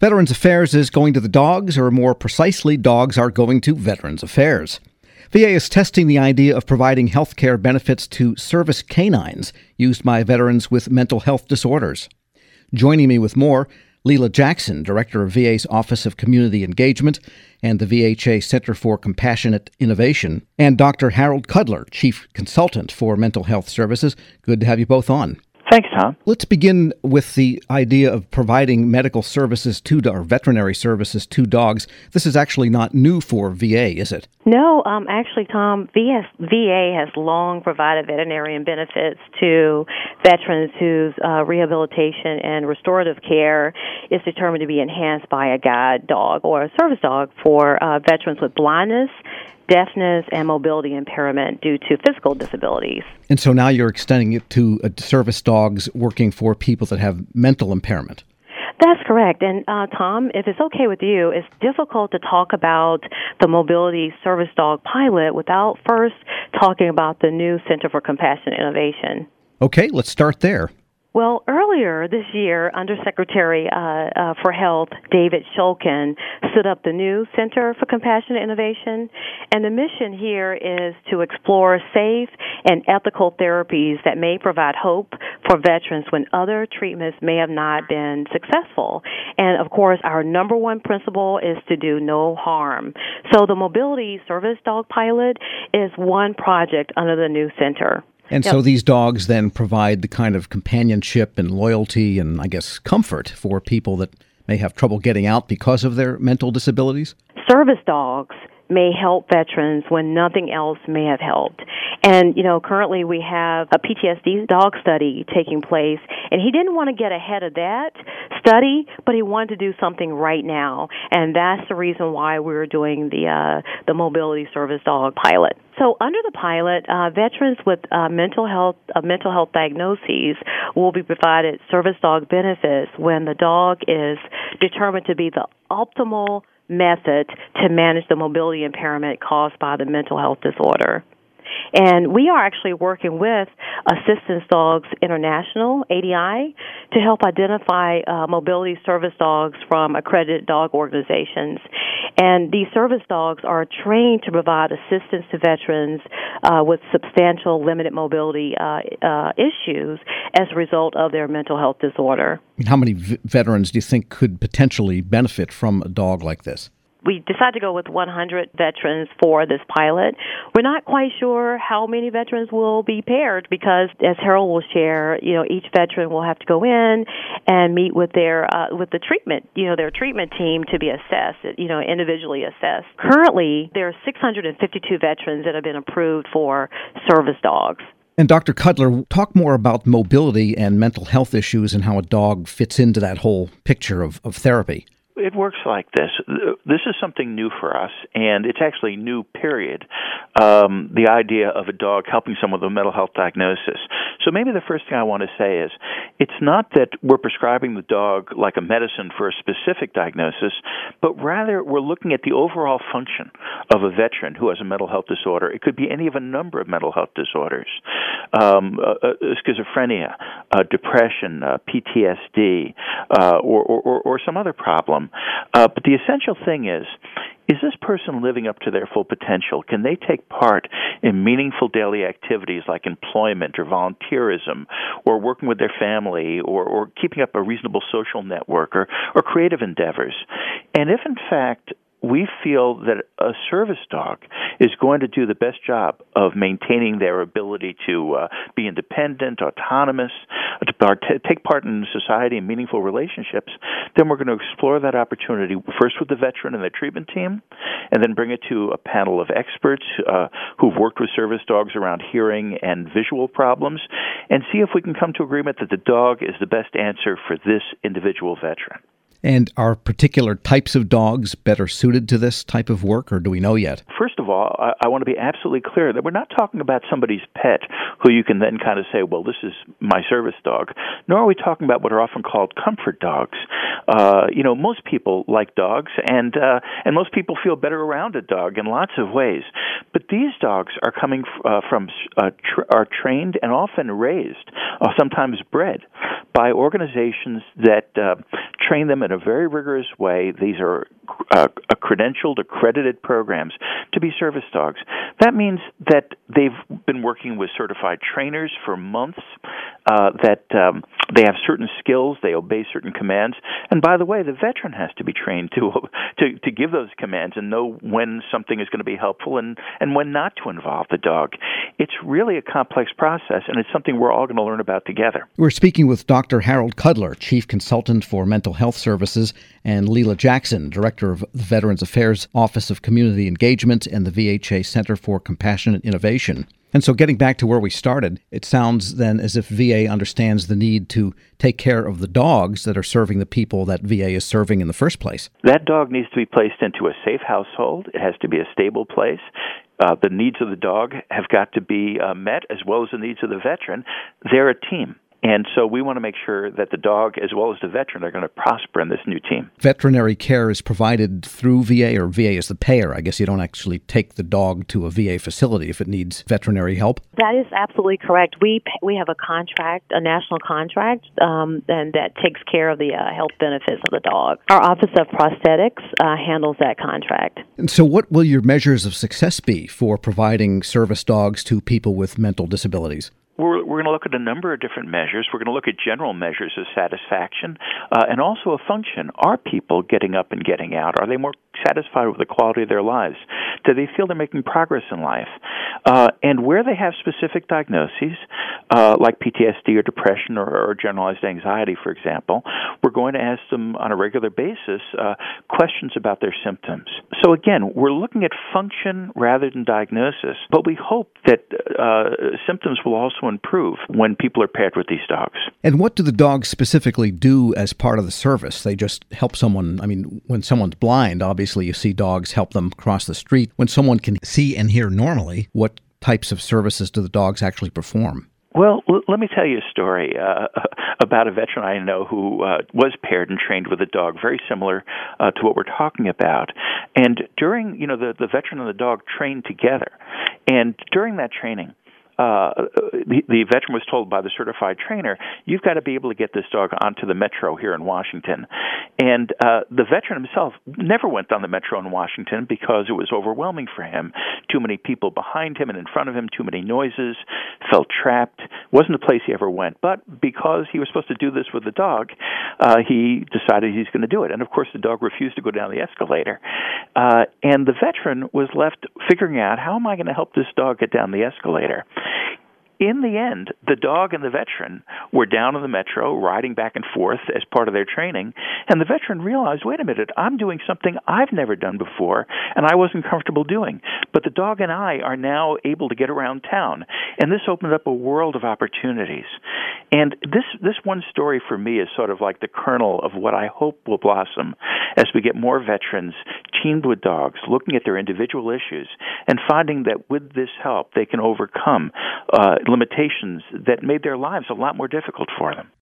Veterans Affairs is going to the dogs, or more precisely, dogs are going to Veterans Affairs. VA is testing the idea of providing health care benefits to service canines used by veterans with mental health disorders. Joining me with more, Leela Jackson, Director of VA's Office of Community Engagement and the VHA Center for Compassionate Innovation, and Dr. Harold Cudler, Chief Consultant for Mental Health Services. Good to have you both on. Thanks, Tom. Let's begin with the idea of providing medical services or veterinary services to dogs. This is actually not new for VA, is it? No, actually, Tom, VA has long provided veterinarian benefits to veterans whose rehabilitation and restorative care is determined to be enhanced by a guide dog or a service dog for veterans with blindness, deafness, and mobility impairment due to physical disabilities. And so now you're extending it to service dogs working for people that have mental impairment. That's correct. And Tom, if it's okay with you, it's difficult to talk about the mobility service dog pilot without first talking about the new Center for Compassionate Innovation. Okay, let's start there. Well, earlier this year, Undersecretary for Health, David Shulkin, stood up the new Center for Compassionate Innovation, and the mission here is to explore safe and ethical therapies that may provide hope for veterans when other treatments may have not been successful. And, of course, our number one principle is to do no harm. So the Mobility Service Dog Pilot is one project under the new center. And so these dogs then provide the kind of companionship and loyalty and, I guess, comfort for people that may have trouble getting out because of their mental disabilities? Service dogs may help veterans when nothing else may have helped. And, currently we have a PTSD dog study taking place, and he didn't want to get ahead of that study, but he wanted to do something right now. And that's the reason why we're doing the Mobility Service Dog Pilot. So under the pilot, veterans with mental health diagnoses will be provided service dog benefits when the dog is determined to be the optimal method to manage the mobility impairment caused by the mental health disorder. And we are actually working with Assistance Dogs International, ADI, to help identify mobility service dogs from accredited dog organizations. And these service dogs are trained to provide assistance to veterans with substantial limited mobility issues as a result of their mental health disorder. How many veterans do you think could potentially benefit from a dog like this? We decided to go with 100 veterans for this pilot. We're not quite sure how many veterans will be paired because, as Harold will share, each veteran will have to go in and meet with their with the treatment, their treatment team to be assessed, individually assessed. Currently, there are 652 veterans that have been approved for service dogs. And Dr. Cudler, talk more about mobility and mental health issues and how a dog fits into that whole picture of therapy. It works like this. This is something new for us, and it's actually new, period. The idea of a dog helping someone with a mental health diagnosis. So maybe the first thing I want to say is it's not that we're prescribing the dog like a medicine for a specific diagnosis, but rather we're looking at the overall function of a veteran who has a mental health disorder. It could be any of a number of mental health disorders, schizophrenia, depression, PTSD, or some other problem. But the essential thing is this person living up to their full potential? Can they take part in meaningful daily activities like employment or volunteerism or working with their family or keeping up a reasonable social network or creative endeavors? And if, in fact, we feel that a service dog is going to do the best job of maintaining their ability to be independent, autonomous, to take part in society and meaningful relationships, then we're going to explore that opportunity first with the veteran and the treatment team, and then bring it to a panel of experts who've worked with service dogs around hearing and visual problems, and see if we can come to agreement that the dog is the best answer for this individual veteran. And are particular types of dogs better suited to this type of work, or do we know yet? First of all, I want to be absolutely clear that we're not talking about somebody's pet who you can then kind of say, well, this is my service dog, nor are we talking about what are often called comfort dogs. Most people like dogs, and most people feel better around a dog in lots of ways. But these dogs are coming are trained and often raised, sometimes bred, by organizations that train them at a very rigorous way. These are credentialed, accredited programs to be service dogs. That means that they've been working with certified trainers for months, that they have certain skills, they obey certain commands, and by the way, the veteran has to be trained to give those commands and know when something is going to be helpful and when not to involve the dog. It's really a complex process, and it's something we're all going to learn about together. We're speaking with Dr. Harold Kudler, Chief Consultant for Mental Health Services, and Leela Jackson, Director of the Veterans Affairs Office of Community Engagement and the VHA Center for Compassionate Innovation. And so getting back to where we started, it sounds then as if VA understands the need to take care of the dogs that are serving the people that VA is serving in the first place. That dog needs to be placed into a safe household. It has to be a stable place. The needs of the dog have got to be met, as well as the needs of the veteran. They're a team. And so we want to make sure that the dog, as well as the veteran, are going to prosper in this new team. Veterinary care is provided through VA, or VA is the payer. I guess you don't actually take the dog to a VA facility if it needs veterinary help. That is absolutely correct. We have a contract, a national contract, and that takes care of the health benefits of the dog. Our Office of Prosthetics handles that contract. And so what will your measures of success be for providing service dogs to people with mental disabilities? We're going to look at a number of different measures. We're going to look at general measures of satisfaction and also a function. Are people getting up and getting out? Are they more satisfied with the quality of their lives? Do they feel they're making progress in life? And where they have specific diagnoses, like PTSD or depression or generalized anxiety, for example, we're going to ask them on a regular basis questions about their symptoms. So again, we're looking at function rather than diagnosis, but we hope that symptoms will also improve when people are paired with these dogs. And what do the dogs specifically do as part of the service? They just help someone. I mean, when someone's blind, obviously you see dogs help them cross the street. When someone can see and hear normally, what types of services do the dogs actually perform? Well, let me tell you a story about a veteran I know who was paired and trained with a dog, very similar to what we're talking about. And during, the veteran and the dog trained together. And during that training, the veteran was told by the certified trainer, you've got to be able to get this dog onto the metro here in Washington. And the veteran himself never went on the metro in Washington because it was overwhelming for him. Too many people behind him and in front of him, too many noises, felt trapped. Wasn't a place he ever went. But because he was supposed to do this with the dog, he decided he's going to do it. And of course, the dog refused to go down the escalator. And the veteran was left figuring out, how am I going to help this dog get down the escalator? In the end, the dog and the veteran were down on the metro, riding back and forth as part of their training, and the veteran realized, wait a minute, I'm doing something I've never done before, and I wasn't comfortable doing. But the dog and I are now able to get around town, and this opened up a world of opportunities. And this one story for me is sort of like the kernel of what I hope will blossom as we get more veterans teamed with dogs, looking at their individual issues, and finding that with this help, they can overcome limitations that made their lives a lot more difficult for them.